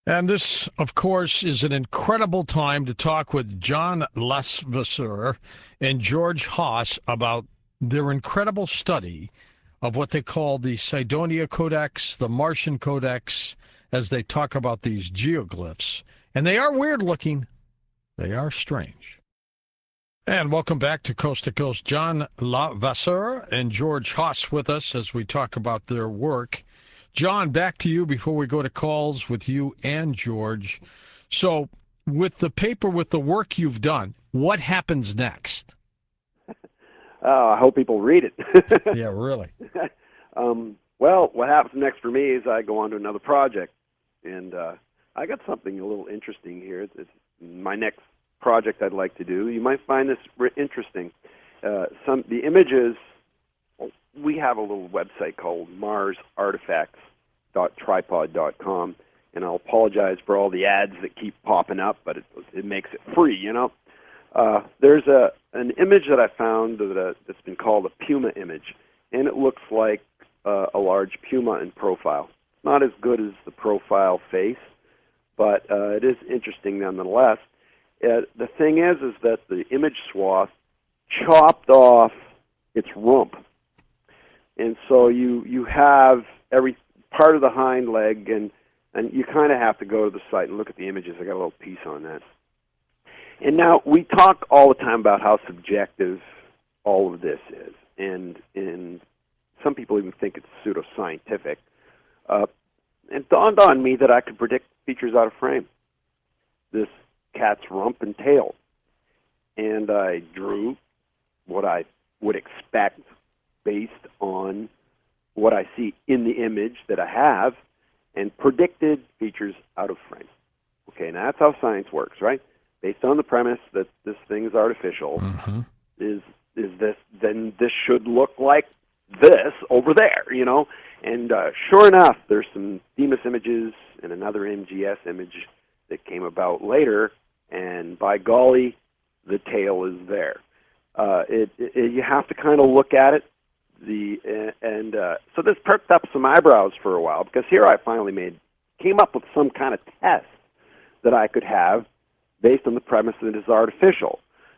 And this, of course, is an incredible time to talk with John Lasvasseur and George Haas about their incredible study of what they call the Cydonia Codex, the Martian Codex, as they talk about these geoglyphs. And they are weird looking, they are strange. And welcome back to Coast to Coast. John Lasvasseur and George Haas with us as we talk about their work. John, back to you before we go to calls with you and George. So, with the paper, with the work you've done, what happens next? I hope people read it. Yeah, really. Well, what happens next for me is I go on to another project, and I got something a little interesting here. It's my next project I'd like to do. You might find this interesting. The images. We have a little website called MarsArtifacts.tripod.com, and I'll apologize for all the ads that keep popping up, but it makes it free, you know. There's an image that I found that's been called a puma image, and it looks like a large puma in profile. Not as good as the profile face, but it is interesting nonetheless. The thing is that the image swath chopped off its rump. And so you have every part of the hind leg, and you kind of have to go to the site and look at the images. I got a little piece on that. And now we talk all the time about how subjective all of this is, and some people even think it's pseudoscientific. It dawned on me that I could predict features out of frame. This cat's rump and tail, and I drew what I would expect based on what I see in the image that I have, and predicted features out of frame. Okay, now that's how science works, right? Based on the premise that this thing is artificial, is this, then this should look like this over there, you know? And sure enough, there's some Demas images and another MGS image that came about later, and by golly, the tail is there. You have to kind of look at it. So this perked up some eyebrows for a while, because here I finally came up with some kind of test that I could have based on the premise that it is artificial.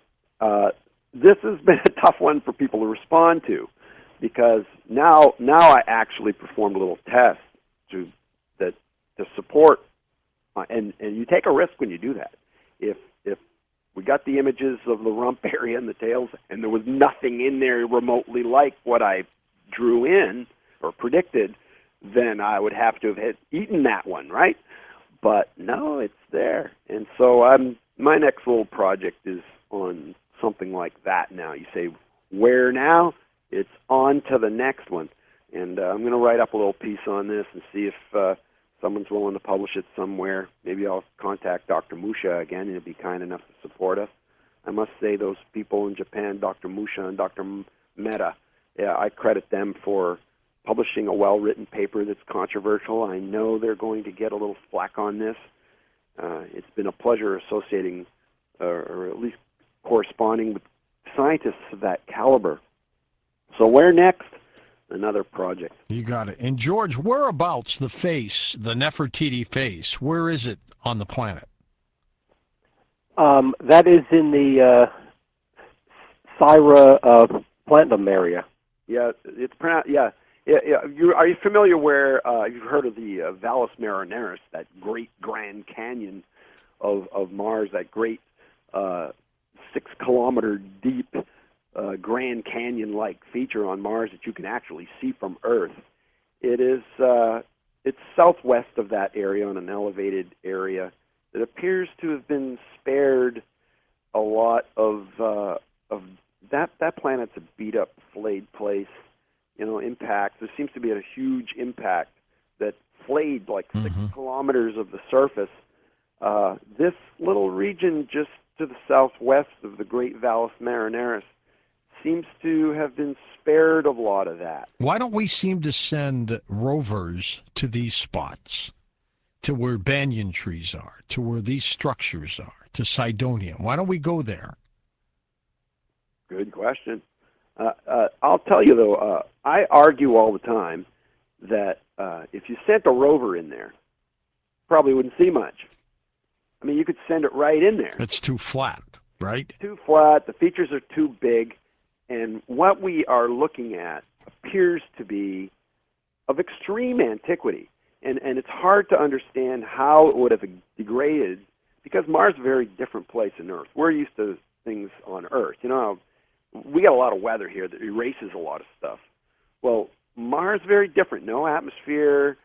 This has been a tough one for people to respond to, because now I actually performed a little test to support, and you take a risk when you do that. If we got the images of the rump area and the tails, and there was nothing in there remotely like what I drew in or predicted, then I would have to have eaten that one, right? But no, it's there. And so my next little project is on something like that now. You say, where now? It's on to the next one. And I'm going to write up a little piece on this and see if someone's willing to publish it somewhere. Maybe I'll contact Dr. Musha again, and he'll be kind enough to support us. I must say those people in Japan, Dr. Musha and Dr. Mehta, yeah, I credit them for publishing a well-written paper that's controversial. I know they're going to get a little flack on this. It's been a pleasure associating, or at least corresponding with scientists of that caliber. So where next? Another project. You got it. And George, whereabouts the face, the Nefertiti face, where is it on the planet? That is in the Syra Platinum area. Yeah, it's pronounced. Yeah. Are you familiar where you've heard of the Valles Marineris, that great Grand Canyon of Mars, that great 6-kilometer deep Grand Canyon-like feature on Mars that you can actually see from Earth? It's southwest of that area on an elevated area that appears to have been spared a lot of that planet's a beat up, flayed place. You know, impacts. There seems to be a huge impact that flayed like 6 kilometers of the surface. This little region just to the southwest of the Great Valles Marineris seems to have been spared of a lot of that. Why don't we seem to send rovers to these spots, to where banyan trees are, to where these structures are, to Cydonia? Why don't we go there? Good question. I'll tell you, though, I argue all the time that if you sent a rover in there, probably wouldn't see much. I mean, you could send it right in there. It's too flat, right? Too flat. The features are too big, and what we are looking at appears to be of extreme antiquity, and it's hard to understand how it would have degraded, because Mars is a very different place than Earth. We're used to things on Earth. You know, we got a lot of weather here that erases a lot of stuff. Well, Mars is very different. No atmosphere.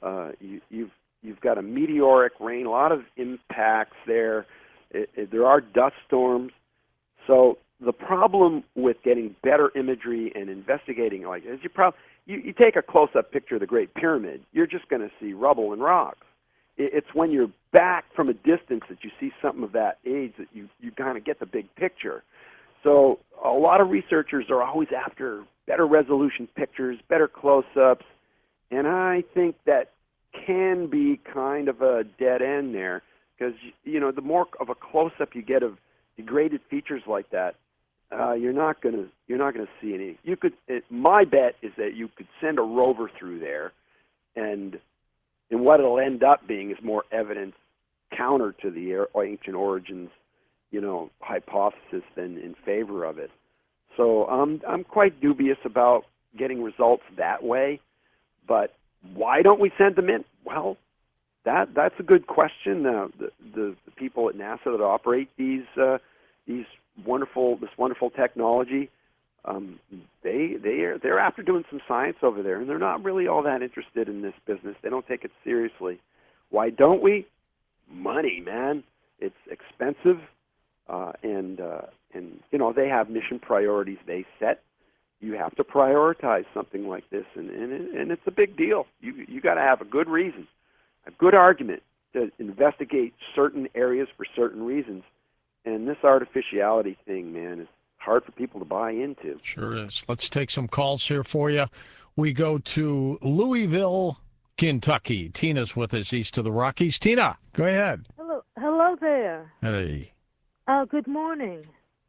You've got a meteoric rain, a lot of impacts there. There are dust storms. So the problem with getting better imagery and investigating like this, you take a close-up picture of the Great Pyramid, you're just going to see rubble and rocks. It's when you're back from a distance that you see something of that age that you kind of get the big picture. So a lot of researchers are always after better resolution pictures, better close-ups, and I think that can be kind of a dead end there, because the more of a close-up you get of degraded features like that, you're not gonna see any. My bet is that you could send a rover through there, and what it'll end up being is more evidence counter to the ancient origins, hypothesis than in favor of it. So I'm quite dubious about getting results that way. But why don't we send them in? Well, that's a good question. The people at NASA that operate this wonderful technology, they're after doing some science over there, and they're not really all that interested in this business. They don't take it seriously. Why don't we? Money, man. It's expensive, and they have mission priorities they set. You have to prioritize something like this, and it's a big deal. You got to have a good reason, a good argument to investigate certain areas for certain reasons. And this artificiality thing, man, is hard for people to buy into. Sure is. Let's take some calls here for you. We go to Louisville, Kentucky. Tina's with us east of the Rockies. Tina, go ahead. Hello there. Hey. Good morning.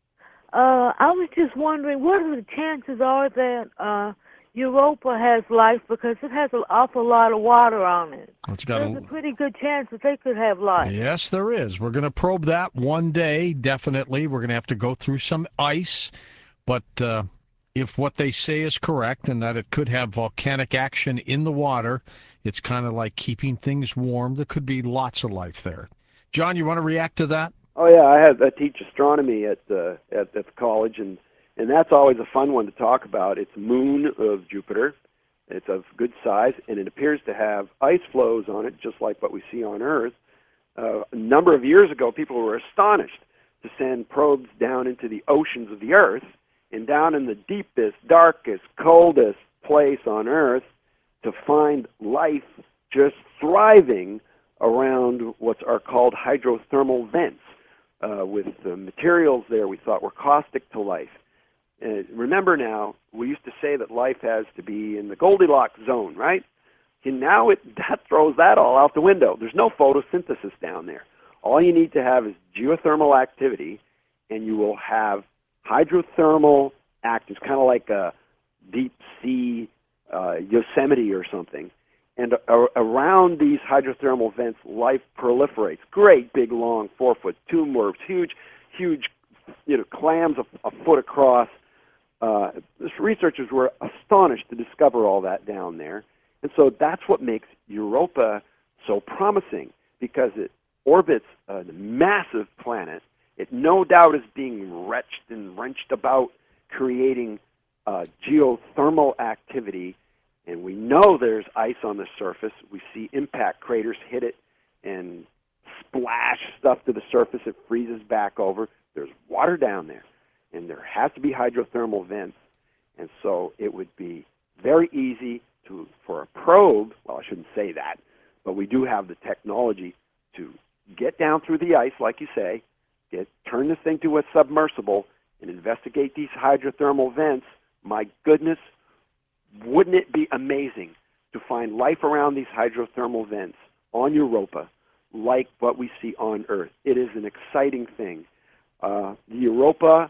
I was just wondering, what are the chances are that Europa has life, because it has an awful lot of water on it? There's a pretty good chance that they could have life. Yes, there is. We're going to probe that one day, definitely. We're going to have to go through some ice, but if what they say is correct and that it could have volcanic action in the water, it's kind of like keeping things warm. There could be lots of life there. John, you want to react to that? Oh yeah, I teach astronomy at the college, and that's always a fun one to talk about. It's moon of Jupiter. It's of good size, and it appears to have ice flows on it, just like what we see on Earth. A number of years ago, people were astonished to send probes down into the oceans of the Earth, and down in the deepest, darkest, coldest place on Earth, to find life just thriving around what are called hydrothermal vents. With the materials there we thought were caustic to life. Remember now, we used to say that life has to be in the Goldilocks zone, right? And now that throws that all out the window. There's no photosynthesis down there. All you need to have is geothermal activity, and you will have hydrothermal active, kind of like a deep sea Yosemite or something. And around these hydrothermal vents, life proliferates. Great big, long, 4-foot tumors, huge, clams a foot across. Researchers were astonished to discover all that down there. And so that's what makes Europa so promising, because it orbits a massive planet. It no doubt is being wrenched about, creating geothermal activity. And we know there's ice on the surface. We see impact craters hit it and splash stuff to the surface. It freezes back over. There's water down there, and there has to be hydrothermal vents. And so it would be very easy for a probe, well, I shouldn't say that, but we do have the technology to get down through the ice, like you say, turn this thing to a submersible and investigate these hydrothermal vents. My goodness, wouldn't it be amazing to find life around these hydrothermal vents on Europa like what we see on Earth? It is an exciting thing. The Europa,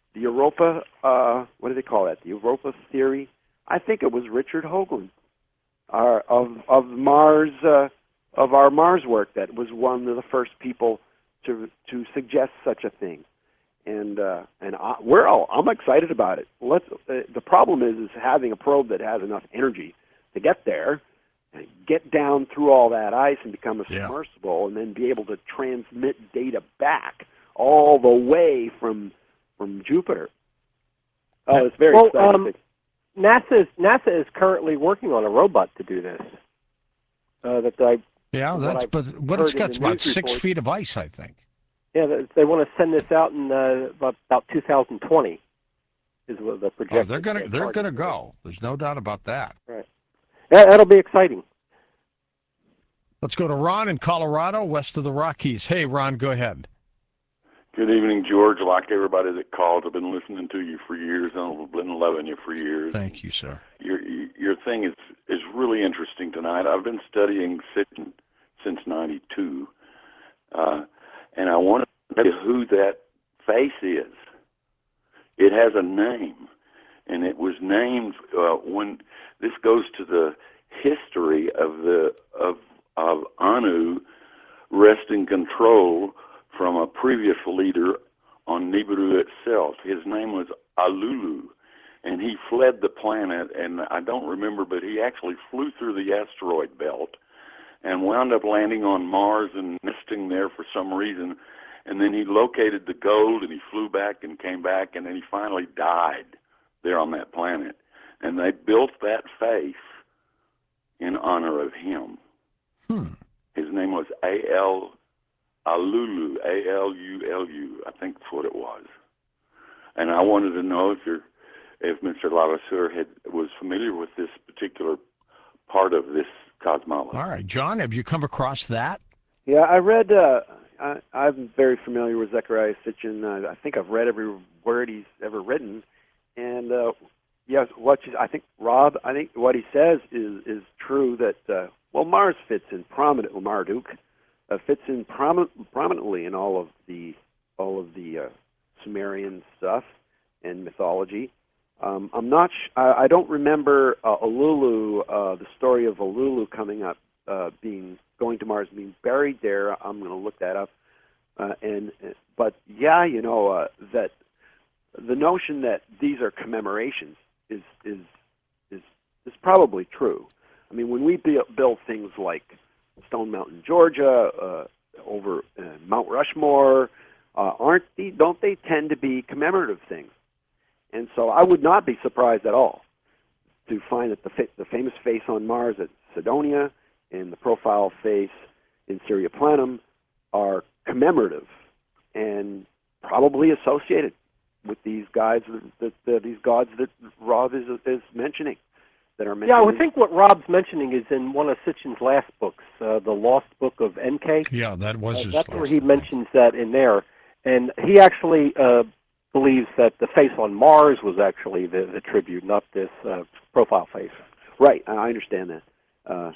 what do they call that? The Europa theory? I think it was Richard Hoagland of Mars of our Mars work that was one of the first people to suggest such a thing. And I'm excited about it. The problem is having a probe that has enough energy to get there, and get down through all that ice and become a submersible, and then be able to transmit data back all the way from Jupiter. Oh, it's very exciting. NASA is currently working on a robot to do this. But what it's got? It's about 6 feet of ice, I think. Yeah, they want to send this out in about 2020. Is what the projection. Oh, they're gonna go. There's no doubt about that. Right. Yeah, that'll be exciting. Let's go to Ron in Colorado, west of the Rockies. Hey, Ron, go ahead. Good evening, George. Like everybody that called, I've been listening to you for years, and I've been loving you for years. Thank you, sir. Your thing is really interesting tonight. I've been studying Sitchin since '92, and I want to tell you who that face is. It has a name, and it was named when this goes to the history of Anu wresting control from a previous leader on Nibiru itself. His name was Alulu, and he fled the planet, and I don't remember, but he actually flew through the asteroid belt and wound up landing on Mars and nesting there for some reason. And then he located the gold, and he flew back and came back, and then he finally died there on that planet. And they built that face in honor of him. His name was Alulu, Alulu, I think that's what it was. And I wanted to know if Mr. Levasseur was familiar with this particular part of this cosmology. All right, John, have you come across that? Yeah, I read. I'm very familiar with Zecharia Sitchin. I think I've read every word he's ever written, and yes, I think Rob. I think what he says is true. That Mars fits in prominently. Marduk fits in prominently in all of the Sumerian stuff and mythology. I'm not. I don't remember Alulu. The story of Alulu coming up, going to Mars, being buried there. I'm going to look that up. But yeah, that the notion that these are commemorations is probably true. I mean, when we build things like Stone Mountain, Georgia, over Mount Rushmore, don't they tend to be commemorative things? And so I would not be surprised at all to find that the famous face on Mars at Cydonia and the profile face in Syria Planum are commemorative and probably associated with these guys these gods that Rob is mentioning. That are mentioned. Yeah, I would think what Rob's mentioning is in one of Sitchin's last books, the Lost Book of Enki. Yeah, that was his. That's where he mentions that in there, and he actually believes that the face on Mars was actually the tribute, not this profile face. Right, I understand that.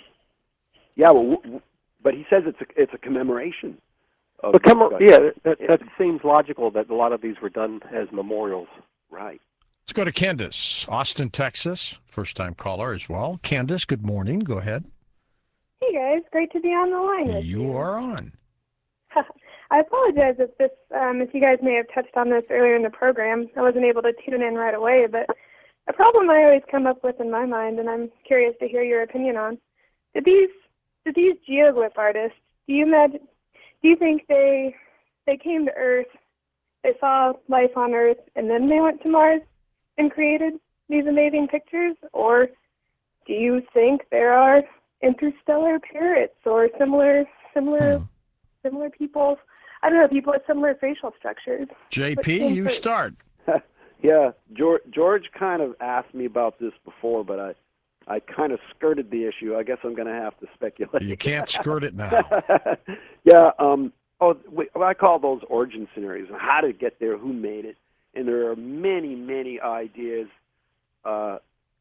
But he says it's a commemoration. That seems logical that a lot of these were done as memorials. Right. Let's go to Candace, Austin, Texas, first-time caller as well. Candace, good morning. Go ahead. Hey, guys. Great to be on the line with you. You are on. I apologize if you guys may have touched on this earlier in the program. I wasn't able to tune in right away, but a problem I always come up with in my mind, and I'm curious to hear your opinion on, did these geoglyph artists, do you think they came to Earth, they saw life on Earth, and then they went to Mars and created these amazing pictures? Or do you think there are interstellar parrots or similar people? I don't know, people with similar facial structures. JP, you start. Yeah, George kind of asked me about this before, but I kind of skirted the issue. I guess I'm going to have to speculate. You can't skirt it now. Yeah. I call those origin scenarios. How did it get there? Who made it? And there are many, many ideas. I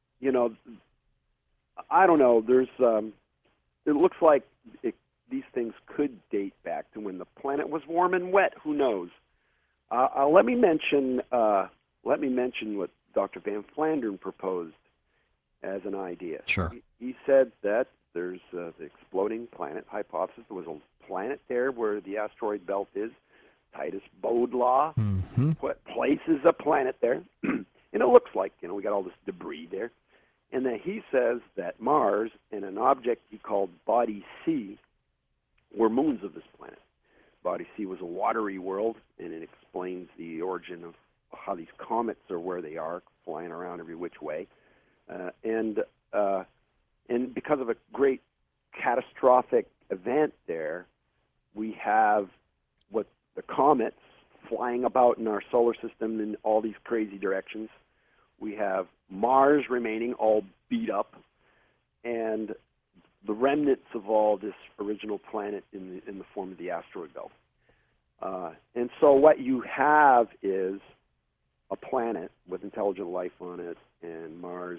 don't know. There's. It looks like these things could date back to when the planet was warm and wet. Who knows? Let me mention what Dr. Van Flandern proposed as an idea. Sure. He said that There's the exploding planet hypothesis. There was a planet there where the asteroid belt is. Titus Bode law places a planet there, and it looks like, we got all this debris there. And then he says that Mars and an object he called Body C were moons of this planet. Body C was a watery world, and it explains the origin of how these comets are where they are, flying around every which way. And because of a great catastrophic event there, we have what the comets flying about in our solar system in all these crazy directions. We have Mars remaining all beat up, and the remnants of all this original planet in the form of the asteroid belt. And so what you have is a planet with intelligent life on it, and Mars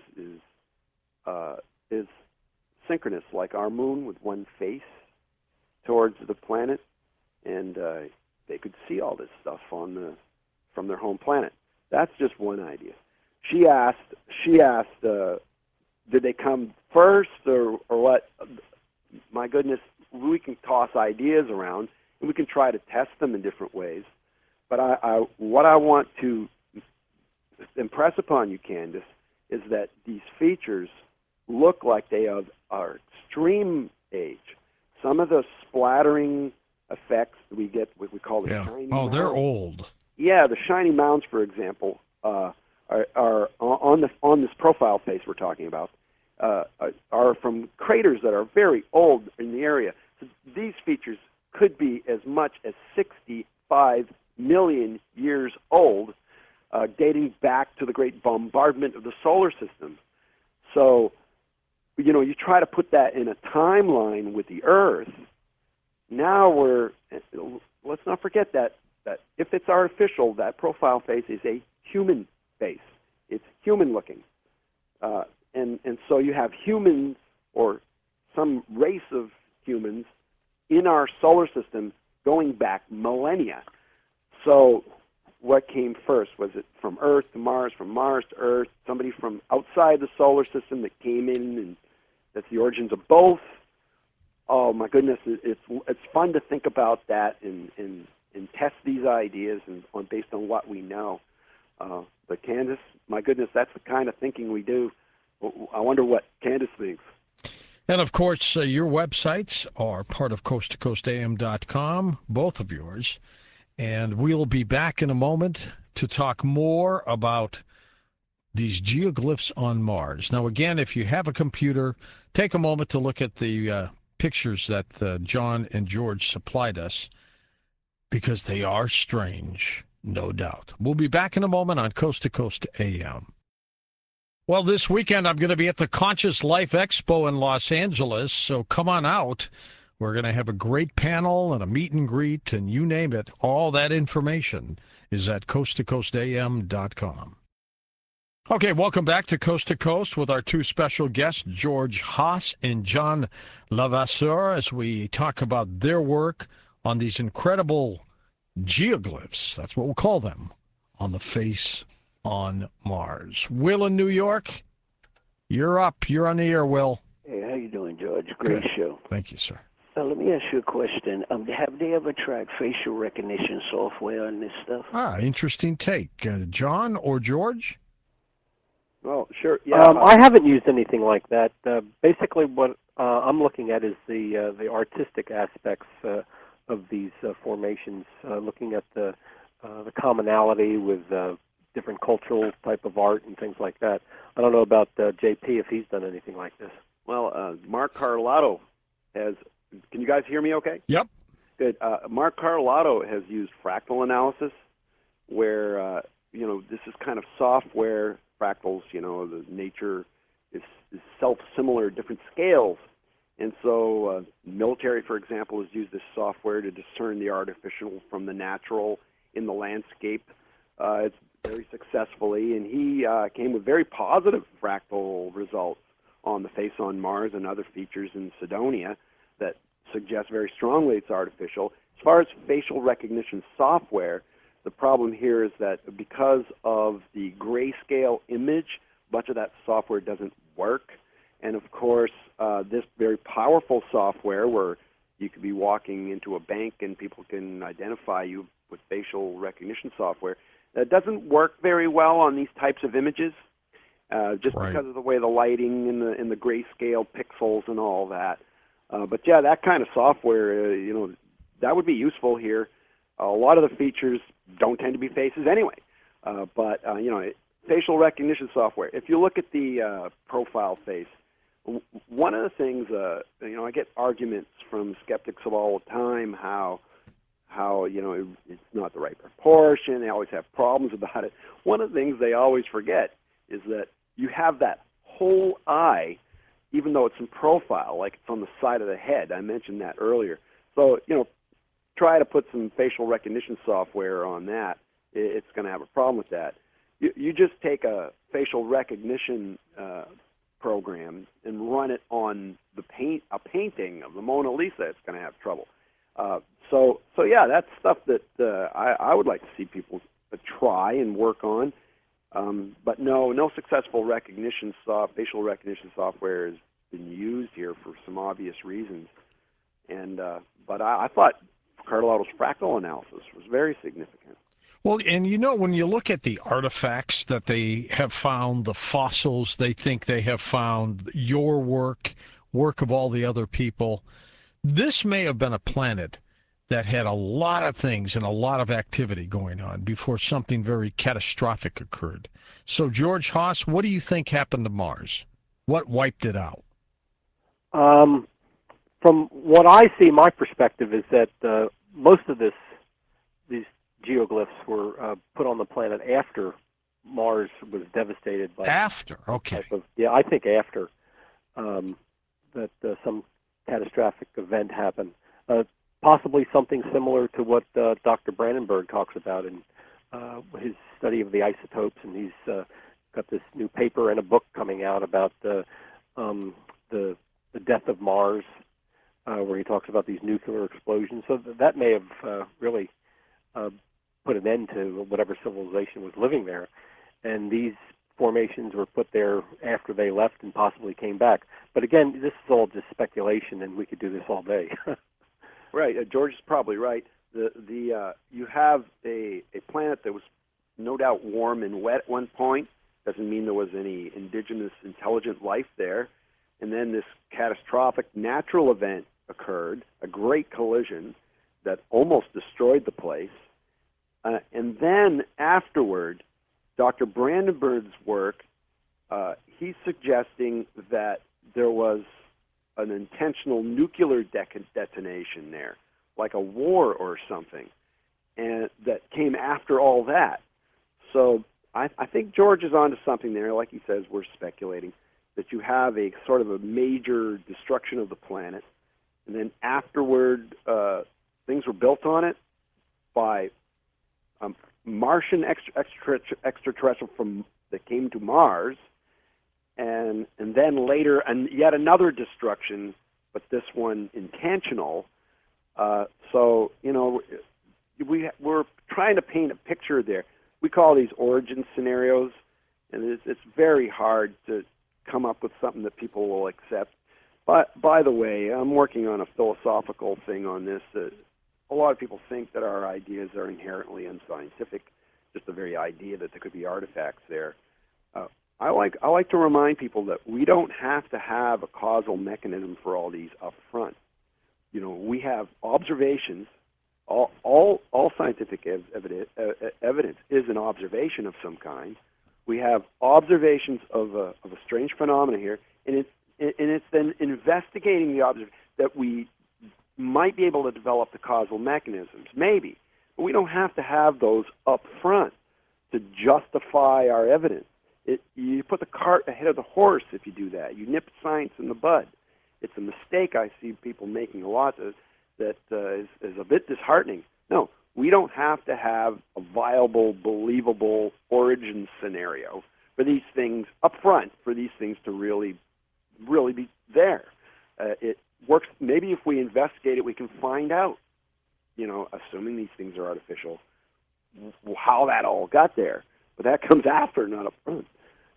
is synchronous, like our moon, with one face towards the planet, and they could see all this stuff from their home planet. That's just one idea. She asked, did they come first or what? My goodness, we can toss ideas around and we can try to test them in different ways. But what I want to impress upon you, Candace, is that these features look like they are extreme age. Some of the splattering effects that we get, what we call the shiny mounds. They're old. Yeah, the shiny mounds, for example, are on this profile face we're talking about, are from craters that are very old in the area. So these features could be as much as 65 million years old, dating back to the great bombardment of the solar system. So, you try to put that in a timeline with the Earth. Now let's not forget that if it's artificial, that profile face is a human face. It's human looking. And so you have humans or some race of humans in our solar system going back millennia. So what came first? Was it from Earth to Mars, from Mars to Earth, somebody from outside the solar system that came in, and that's the origins of both? Oh my goodness, it's fun to think about that and test these ideas and based on what we know. But Candace, my goodness, that's the kind of thinking we do. I wonder what Candace thinks. And, of course, your websites are part of coasttocoastam.com, both of yours. And we'll be back in a moment to talk more about these geoglyphs on Mars. Now, again, if you have a computer, take a moment to look at the pictures that John and George supplied us, because they are strange, no doubt. We'll be back in a moment on Coast to Coast AM. Well, this weekend I'm going to be at the Conscious Life Expo in Los Angeles, so come on out. We're going to have a great panel and a meet and greet, and you name it. All that information is at coasttocoastam.com. Okay, welcome back to Coast to Coast with our two special guests, George Haas and John Levasseur, as we talk about their work on these incredible geoglyphs, that's what we'll call them, on the face on Mars. Will in New York, you're up. You're on the air, Will. Hey, how you doing, George? Great show. Thank you, sir. Let me ask you a question. Have they ever tried facial recognition software on this stuff? Interesting take. John or George? Well, sure. Yeah. I haven't used anything like that. Basically, what I'm looking at is the artistic aspects of these formations, looking at the commonality with different cultural type of art and things like that. I don't know about JP if he's done anything like this. Well, Mark Carlotto has. Can you guys hear me okay? Yep. Good. Mark Carlotto has used fractal analysis, where this is kind of software fractals. The nature is self-similar, different scales, and so military, for example, has used this software to discern the artificial from the natural in the landscape. It's very successfully, and he came with very positive fractal results on the face on Mars and other features in Cydonia that suggest very strongly it's artificial. As far as facial recognition software, the problem here is that because of the grayscale image, much of that software doesn't work, And of course, this very powerful software where you could be walking into a bank and people can identify you with facial recognition software, that doesn't work very well on these types of images, just Right. because of the way the lighting and the grayscale pixels and all that. But yeah, that kind of software, that would be useful here. A lot of the features don't tend to be faces anyway. But facial recognition software. If you look at the profile face, one of the things, I get arguments from skeptics of all the time how it's not the right proportion. They always have problems about it. One of the things they always forget is that you have that whole eye, even though it's in profile, like it's on the side of the head. I mentioned that earlier. So, try to put some facial recognition software on that. It's going to have a problem with that. You just take a facial recognition program and run it on a painting of the Mona Lisa, it's going to have trouble. So yeah, that's stuff that I would like to see people try and work on. But no successful facial recognition software has been used here for some obvious reasons. And but I thought Carlotta's fractal analysis was very significant. Well, and when you look at the artifacts that they have found, the fossils they think they have found, your work of all the other people, this may have been a planet that had a lot of things and a lot of activity going on before something very catastrophic occurred. So, George Haas, what do you think happened to Mars? What wiped it out? From what I see, my perspective is that most of these geoglyphs were put on the planet after Mars was devastated by Okay. I think after that some catastrophic event happened. Possibly something similar to what Dr. Brandenburg talks about in his study of the isotopes, and he's got this new paper and a book coming out about the death of Mars, where he talks about these nuclear explosions. So that may have really put an end to whatever civilization was living there. And these formations were put there after they left and possibly came back. But again, this is all just speculation, and we could do this all day. Right, George is probably right. You have a planet that was no doubt warm and wet at one point. Doesn't mean there was any indigenous intelligent life there. And then this catastrophic natural event occurred, a great collision that almost destroyed the place. And then afterward, Dr. Brandenburg's work, he's suggesting that there was an intentional nuclear detonation there, like a war or something, and that came after all that. So I think George is onto something there. Like he says, we're speculating that you have a sort of a major destruction of the planet, and then afterward things were built on it by Martian extraterrestrial that came to Mars, and then later and yet another destruction, but this one intentional. So we're trying to paint a picture there. We call these origin scenarios, and it's very hard to come up with something that people will accept. But by the way, I'm working on a philosophical thing on this. A lot of people think that our ideas are inherently unscientific, just the very idea that there could be artifacts there. I like to remind people that we don't have to have a causal mechanism for all these up front. We have observations. All scientific evidence is an observation of some kind. We have observations of a strange phenomena here, and it's then investigating the observation that we might be able to develop the causal mechanisms, maybe. But we don't have to have those up front to justify our evidence. You put the cart ahead of the horse if you do that. You nip science in the bud. It's a mistake I see people making a lot that is a bit disheartening. No, we don't have to have a viable, believable origin scenario for these things up front, for these things to really be there. It works. Maybe if we investigate it, we can find out, assuming these things are artificial, how that all got there. But that comes after, not up front.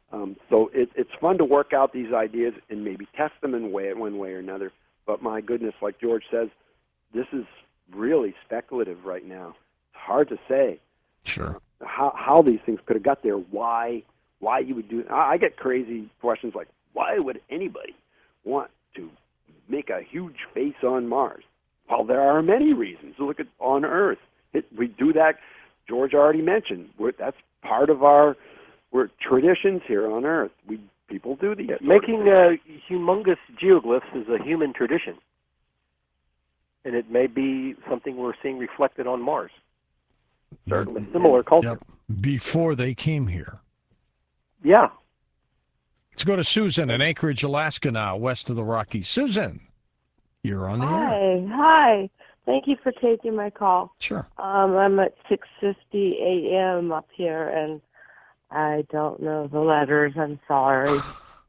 So it's fun to work out these ideas and maybe test them in one way or another. But my goodness, like George says, this is really speculative right now. It's hard to say. Sure. How these things could have got there, why you would do it. I get crazy questions like, why would anybody want to make a huge face on Mars? Well, there are many reasons. Look at on Earth. We do that, George already mentioned. That's part of our traditions here on Earth. People do these. Making humongous geoglyphs is a human tradition. And it may be something we're seeing reflected on Mars. Certainly. Similar culture. Yep. Before they came here. Yeah. Let's go to Susan in Anchorage, Alaska now, west of the Rockies. Susan, you're on the air. Hi. Thank you for taking my call. Sure. I'm at 6:50 a.m. up here, and I don't know the letters. I'm sorry.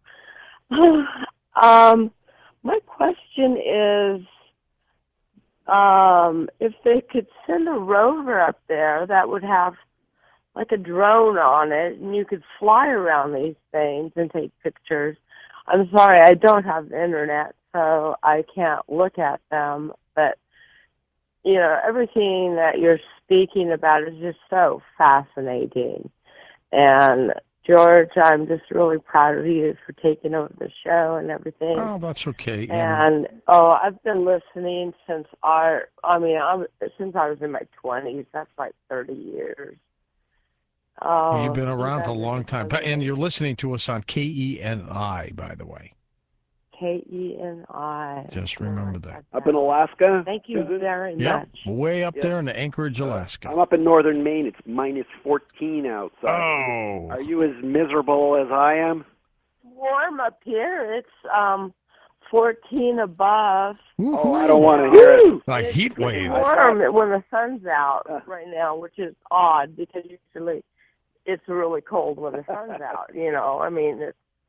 My question is, if they could send a rover up there that would have like a drone on it, and you could fly around these things and take pictures. I'm sorry, I don't have the internet, so I can't look at them. But, you know, everything that you're speaking about is just so fascinating. And, George, I'm just really proud of you for taking over the show and everything. Oh, that's okay. And I've been listening since I was in my 20s. That's like 30 years. Oh, you've been around a long time. And you're listening to us on KENI, by the way. KENI. Just remember that. Up in Alaska? Thank you very much. Way up there in Anchorage, Alaska. I'm up in northern Maine. It's minus 14 outside. Oh. Are you as miserable as I am? Warm up here. It's 14 above. Oh, I don't want to hear it. A heat wave. It's warm when the sun's out right now, which is odd because usually it's really cold when the sun's out. You know, I mean,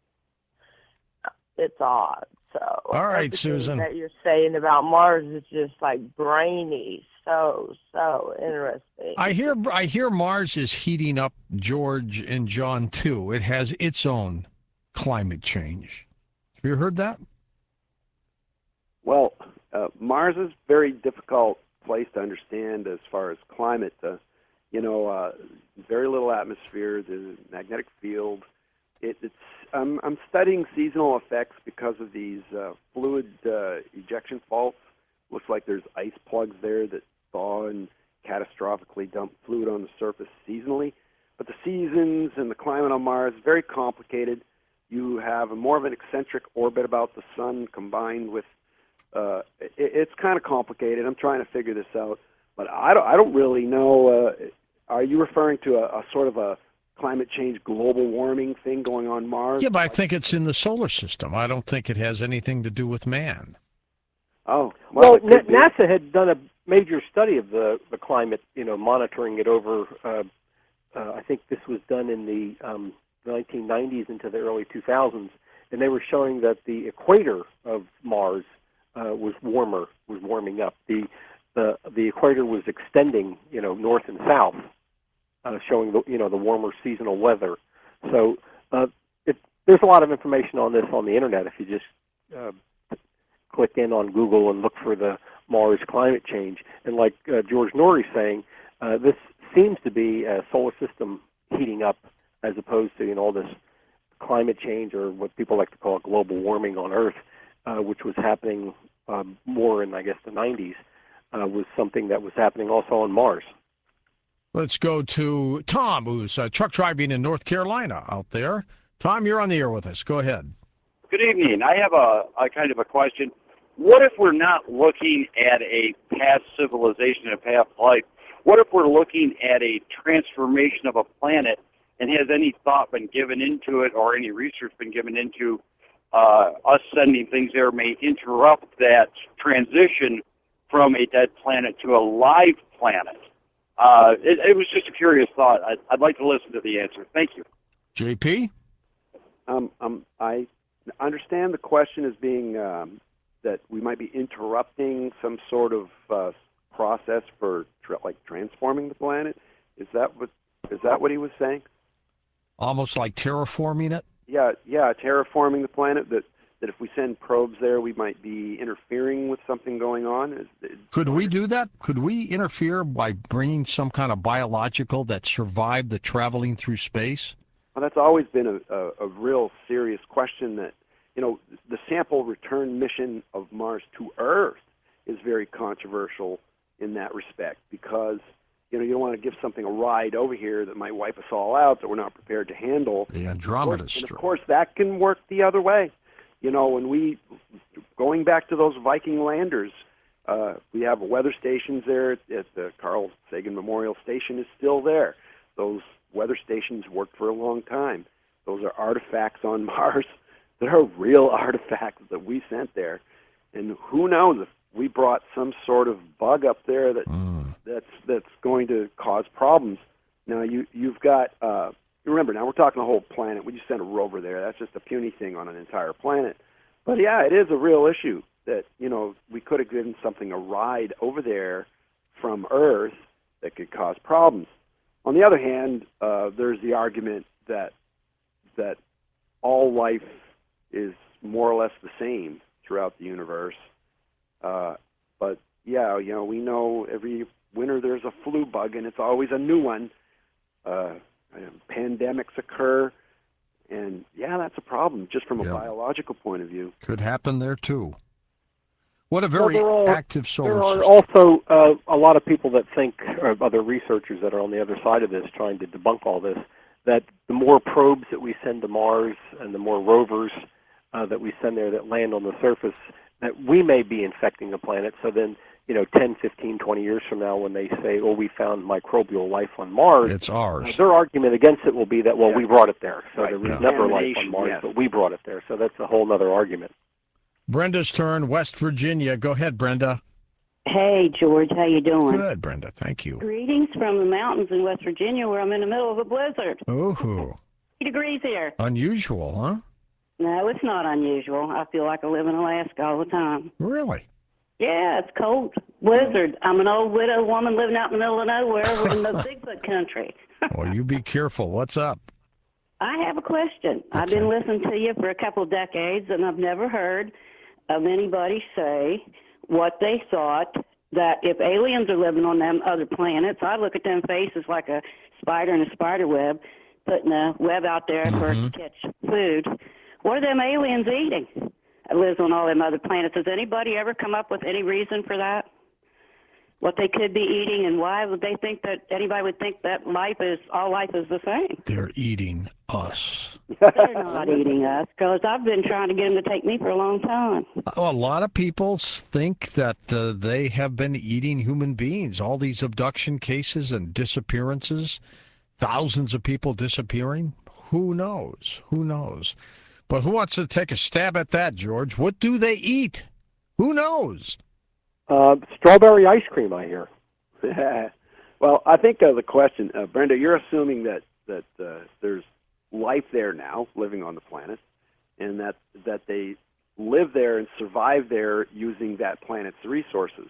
it's odd. So all right, everything Susan, that you're saying about Mars is just like brainy, so interesting. I hear Mars is heating up, George and John, too. It has its own climate change. Have you heard that? Well, Mars is a very difficult place to understand as far as climate. Very little atmosphere, the magnetic field. I'm studying seasonal effects because of these fluid ejection faults. Looks like there's ice plugs there that thaw and catastrophically dump fluid on the surface seasonally. But the seasons and the climate on Mars is very complicated. You have more of an eccentric orbit about the sun combined with it's kind of complicated. I'm trying to figure this out, but I don't really know. Are you referring to a sort of a climate change, global warming thing going on Mars? Yeah, but I think it's in the solar system. I don't think it has anything to do with man. Oh, well NASA had done a major study of the climate, monitoring it over. I think this was done in the 1990s into the early 2000s, and they were showing that the equator of Mars was warming up. The equator was extending, north and south, showing the warmer seasonal weather. So there's a lot of information on this on the internet. If you just click in on Google and look for the Mars climate change, and like George Norrie's saying, this seems to be a solar system heating up as opposed to all this climate change, or what people like to call global warming on Earth, which was happening more in, I guess, the 90s, was something that was happening also on Mars. Let's go to Tom, who's truck driving in North Carolina out there. Tom, you're on the air with us. Go ahead. Good evening. I have a kind of a question. What if we're not looking at a past civilization, a past life? What if we're looking at a transformation of a planet, and has any thought been given into it or any research been given into us sending things there may interrupt that transition from a dead planet to a live planet? It was just a curious thought. I'd like to listen to the answer. Thank you. JP? I understand the question as being that we might be interrupting some sort of process for transforming the planet. Is that what he was saying? Almost like terraforming it? Yeah, terraforming the planet. That if we send probes there, we might be interfering with something going on. Could we do that? Could we interfere by bringing some kind of biological that survived the traveling through space? Well, that's always been a real serious question. That the sample return mission of Mars to Earth is very controversial in that respect, because you don't want to give something a ride over here that might wipe us all out that we're not prepared to handle. The Andromeda Strain. And of course, that can work the other way. When going back to those Viking landers, we have weather stations there at the Carl Sagan Memorial Station is still there. Those weather stations worked for a long time. Those are artifacts on Mars that are real artifacts that we sent there. And who knows if we brought some sort of bug up there that's going to cause problems. Now you've got remember, now we're talking the whole planet. We just sent a rover there. That's just a puny thing on an entire planet. But yeah, it is a real issue that we could have given something a ride over there from Earth that could cause problems. On the other hand, there's the argument that all life is more or less the same throughout the universe. But yeah, we know every winter there's a flu bug, and it's always a new one. Pandemics occur, and yeah, that's a problem just from a biological point of view. Could happen there too. What a very active solar system. There are also a lot of people that think, or other researchers that are on the other side of this trying to debunk all this, that the more probes that we send to Mars and the more rovers that we send there that land on the surface, that we may be infecting the planet. So then, 10, 15, 20 years from now, when they say, we found microbial life on Mars, it's ours. Their argument against it will be that, we brought it there. So there was never life on Mars, but we brought it there. So that's a whole other argument. Brenda's turn, West Virginia. Go ahead, Brenda. Hey, George. How you doing? Good, Brenda. Thank you. Greetings from the mountains in West Virginia, where I'm in the middle of a blizzard. Ooh. 50 degrees here. Unusual, huh? No, it's not unusual. I feel like I live in Alaska all the time. Really? Yeah, it's cold. Blizzard. I'm an old widow woman living out in the middle of nowhere. We're in the Bigfoot country. Well, you be careful. What's up? I have a question. Okay. I've been listening to you for a couple of decades, and I've never heard of anybody say what they thought that if aliens are living on them other planets, I look at them faces like a spider in a spider web, putting a web out there for it to catch food. What are them aliens eating that lives on all them other planets? Has anybody ever come up with any reason for that? What they could be eating, and why would they think that anybody would think that all life is the same? They're eating us. They're not eating us, because I've been trying to get them to take me for a long time. A lot of people think that they have been eating human beings. All these abduction cases and disappearances, thousands of people disappearing. Who knows? Who knows? But who wants to take a stab at that, George? What do they eat? Who knows? Strawberry ice cream, I hear. Well, I think the question, Brenda, you're assuming that there's life there now, living on the planet, and that they live there and survive there using that planet's resources.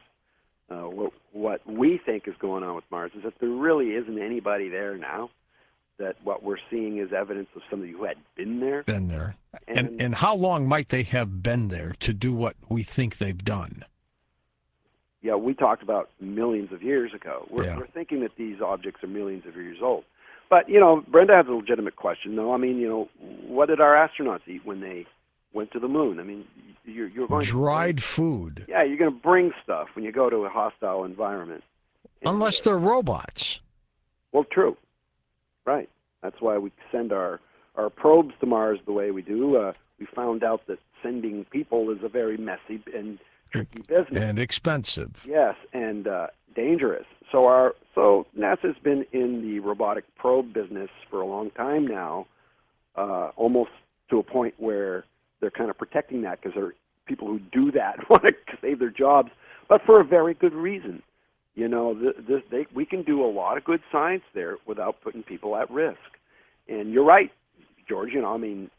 What we think is going on with Mars is that there really isn't anybody there now. That what we're seeing is evidence of somebody who had been there. Been there. And how long might they have been there to do what we think they've done? Yeah, we talked about millions of years ago. We're thinking that these objects are millions of years old. But, Brenda has a legitimate question, though. I mean, what did our astronauts eat when they went to the moon? I mean, you're going dried food. Yeah, you're going to bring stuff when you go to a hostile environment. Unless they're robots. Well, true. Right. That's why we send our probes to Mars the way we do. We found out that sending people is a very messy and tricky business. And expensive. Yes, and dangerous. So NASA's been in the robotic probe business for a long time now, almost to a point where they're kind of protecting that, because people who do that want to save their jobs, but for a very good reason. We can do a lot of good science there without putting people at risk. And you're right, George. You don't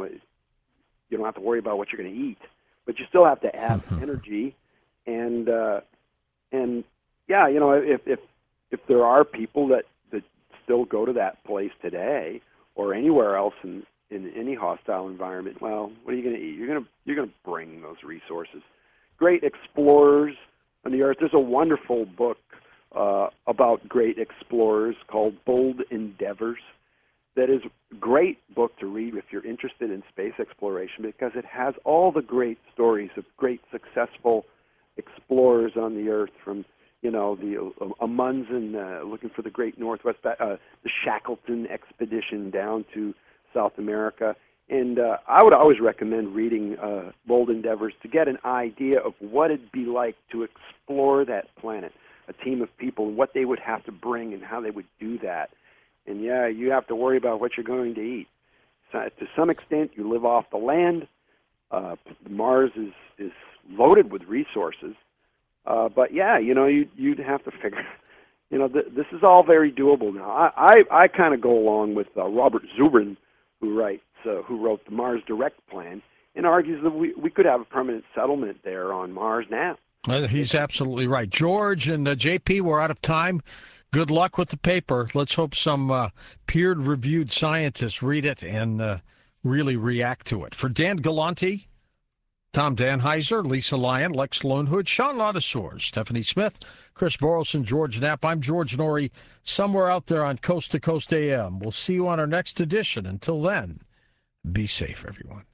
have to worry about what you're going to eat, but you still have to have energy. And if there are people that still go to that place today, or anywhere else in any hostile environment, well, what are you going to eat? You're going to bring those resources. Great explorers on the earth. There's a wonderful book about great explorers called Bold Endeavors. That is a great book to read if you're interested in space exploration, because it has all the great stories of great successful explorers on the earth, from the Amundsen looking for the Great Northwest, the Shackleton expedition down to South America. And I would always recommend reading Bold Endeavors to get an idea of what it'd be like to explore that planet, a team of people, and what they would have to bring and how they would do that. And yeah, you have to worry about what you're going to eat. So, to some extent, you live off the land. Mars is loaded with resources. But yeah, you'd have to figure, this is all very doable now. I kind of go along with Robert Zubrin, who wrote the Mars Direct Plan, and argues that we could have a permanent settlement there on Mars now. He's absolutely right. George and JP, we're out of time. Good luck with the paper. Let's hope some peer-reviewed scientists read it and really react to it. For Dan Galante, Tom Danheiser, Lisa Lyon, Lex Lonehood, Sean Ladouceur, Stephanie Smith, Chris Borelson, George Knapp. I'm George Norrie, somewhere out there on Coast to Coast AM. We'll see you on our next edition. Until then, be safe, everyone.